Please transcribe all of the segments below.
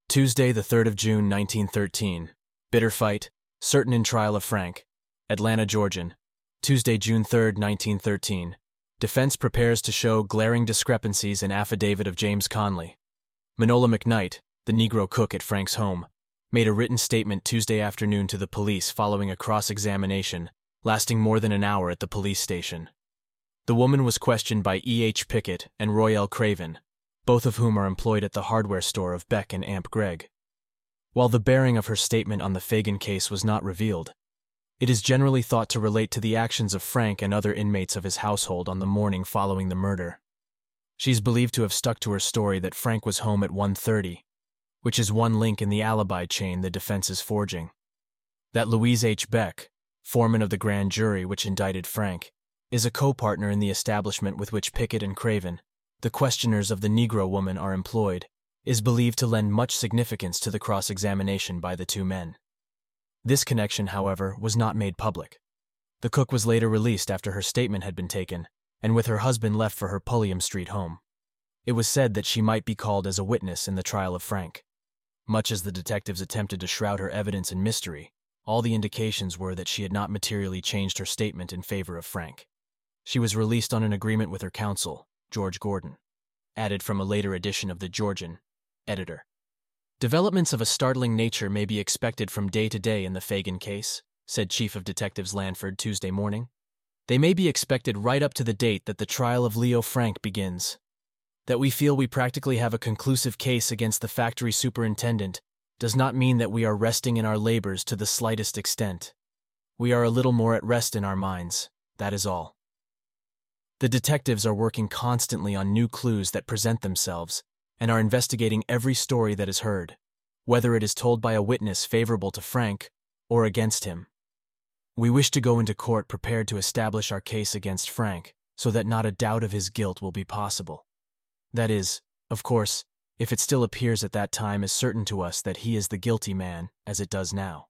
Tuesday, the 3rd of June, 1913. Bitter fight, certain in trial of Frank. Atlanta, Georgian. Tuesday, June 3rd, 1913. Defense prepares to show glaring discrepancies in affidavit of James Conley. Manola McKnight, the Negro cook at Frank's home, made a written statement Tuesday afternoon to the police following a cross-examination lasting more than an hour at the police station. The woman was questioned by E. H. Pickett and Roy L. Craven, both of whom are employed at the hardware store of Beck and Amp Gregg. While the bearing of her statement on the Fagan case was not revealed, it is generally thought to relate to the actions of Frank and other inmates of his household on the morning following the murder. She is believed to have stuck to her story that Frank was home at 1:30, which is one link in the alibi chain the defense is forging. That Louise H. Beck, foreman of the grand jury which indicted Frank, is a co-partner in the establishment with which Pickett and Craven, the questioners of the Negro woman, are employed, is believed to lend much significance to the cross-examination by the two men. This connection, however, was not made public. The cook was later released after her statement had been taken, and with her husband left for her Pulliam Street home. It was said that she might be called as a witness in the trial of Frank. Much as the detectives attempted to shroud her evidence in mystery, all the indications were that she had not materially changed her statement in favor of Frank. She was released on an agreement with her counsel, George Gordon. Added from a later edition of the Georgian. Editor. Developments of a startling nature may be expected from day to day in the Fagan case, said Chief of Detectives Lanford Tuesday morning. They may be expected right up to the date that the trial of Leo Frank begins. That we feel we practically have a conclusive case against the factory superintendent does not mean that we are resting in our labors to the slightest extent. We are a little more at rest in our minds, that is all. The detectives are working constantly on new clues that present themselves, and are investigating every story that is heard, whether it is told by a witness favorable to Frank or against him. We wish to go into court prepared to establish our case against Frank so that not a doubt of his guilt will be possible. That is, of course, if it still appears at that time as certain to us that he is the guilty man as it does now.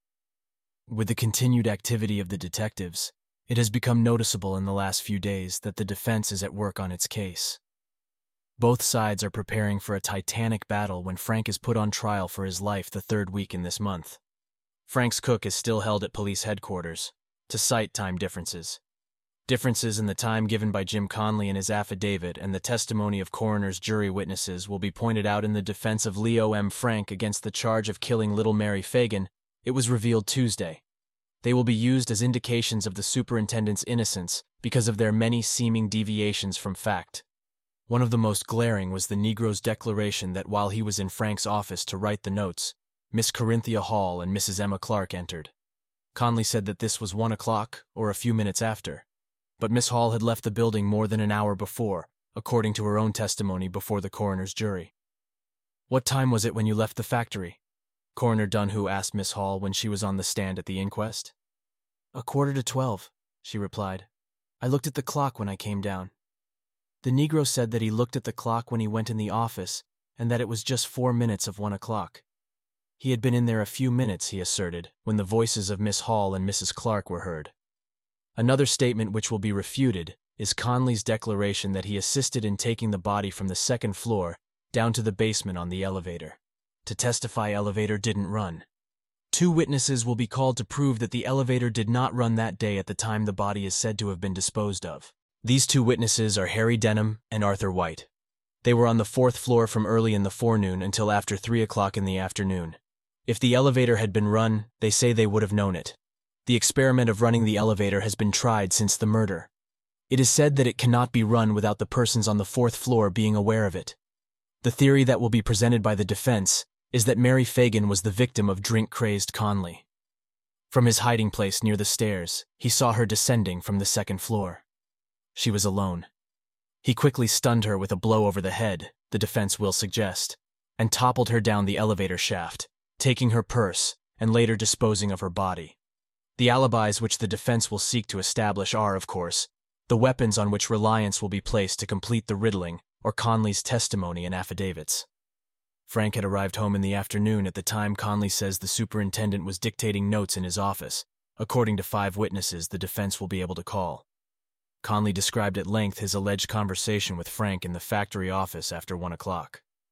With the continued activity of the detectives, it has become noticeable in the last few days that the defense is at work on its case. Both sides are preparing for a titanic battle when Frank is put on trial for his life the third week in this month. Frank's cook is still held at police headquarters to cite time differences. Differences in the time given by Jim Conley in his affidavit and the testimony of coroner's jury witnesses will be pointed out in the defense of Leo M. Frank against the charge of killing little Mary Fagan. It was revealed Tuesday. They will be used as indications of the superintendent's innocence because of their many seeming deviations from fact. One of the most glaring was the Negro's declaration that while he was in Frank's office to write the notes, Miss Corinthia Hall and Mrs. Emma Clark entered. Conley said that this was 1 o'clock or a few minutes after, but Miss Hall had left the building more than an hour before, according to her own testimony before the coroner's jury. "What time was it when you left the factory?" Coroner Dunhu asked Miss Hall when she was on the stand at the inquest. "11:45, she replied. "I looked at the clock when I came down." The Negro said that he looked at the clock when he went in the office and that it was just 4 minutes of 1 o'clock. He had been in there a few minutes, he asserted, when the voices of Miss Hall and Mrs. Clark were heard. Another statement which will be refuted is Conley's declaration that he assisted in taking the body from the second floor down to the basement on the elevator. To testify elevator didn't run. 2 witnesses will be called to prove that the elevator did not run that day at the time the body is said to have been disposed of. These 2 witnesses are Harry Denham and Arthur White. They were on the 4th floor from early in the forenoon until after 3 o'clock in the afternoon. If the elevator had been run, they say they would have known it. The experiment of running the elevator has been tried since the murder. It is said that it cannot be run without the persons on the 4th floor being aware of it. The theory that will be presented by the defense is that Mary Fagan was the victim of drink-crazed Conley. From his hiding place near the stairs, he saw her descending from the 2nd floor. She was alone. He quickly stunned her with a blow over the head, the defense will suggest, and toppled her down the elevator shaft, taking her purse and later disposing of her body. The alibis which the defense will seek to establish are, of course, the weapons on which reliance will be placed to complete the riddling or Conley's testimony and affidavits. Frank had arrived home in the afternoon at the time Conley says the superintendent was dictating notes in his office, according to 5 witnesses the defense will be able to call. Conley described at length his alleged conversation with Frank in the factory office after 1 o'clock.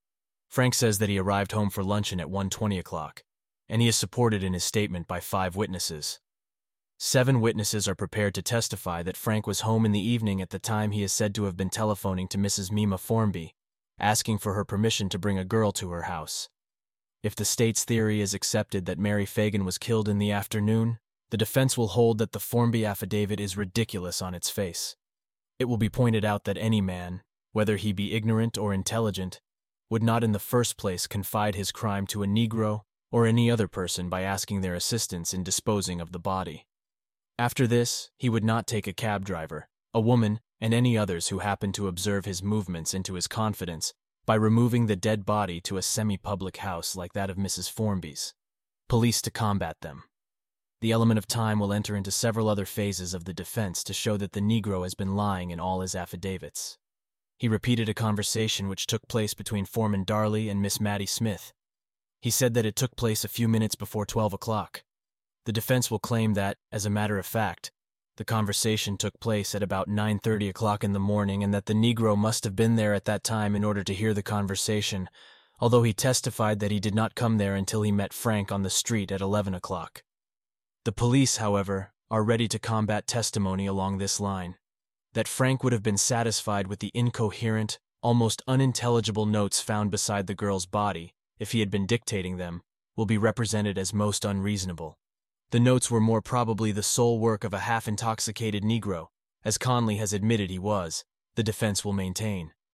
Frank says that he arrived home for luncheon at 1:20 o'clock, and he is supported in his statement by 5 witnesses. 7 witnesses are prepared to testify that Frank was home in the evening at the time he is said to have been telephoning to Mrs. Mima Formby, asking for her permission to bring a girl to her house. If the state's theory is accepted that Mary Fagan was killed in the afternoon, the defense will hold that the Formby affidavit is ridiculous on its face. It will be pointed out that any man, whether he be ignorant or intelligent, would not in the first place confide his crime to a Negro or any other person by asking their assistance in disposing of the body. After this, he would not take a cab driver, a woman, and any others who happened to observe his movements into his confidence by removing the dead body to a semi-public house like that of Mrs. Formby's. Police to combat them. The element of time will enter into several other phases of the defense to show that the Negro has been lying in all his affidavits. He repeated a conversation which took place between Foreman Darley and Miss Mattie Smith. He said that it took place a few minutes before 12 o'clock. The defense will claim that, as a matter of fact, the conversation took place at about 9:30 o'clock in the morning and that the Negro must have been there at that time in order to hear the conversation, although he testified that he did not come there until he met Frank on the street at 11 o'clock. The police, however, are ready to combat testimony along this line. That Frank would have been satisfied with the incoherent, almost unintelligible notes found beside the girl's body, if he had been dictating them, will be represented as most unreasonable. The notes were more probably the sole work of a half-intoxicated Negro, as Conley has admitted he was, the defense will maintain.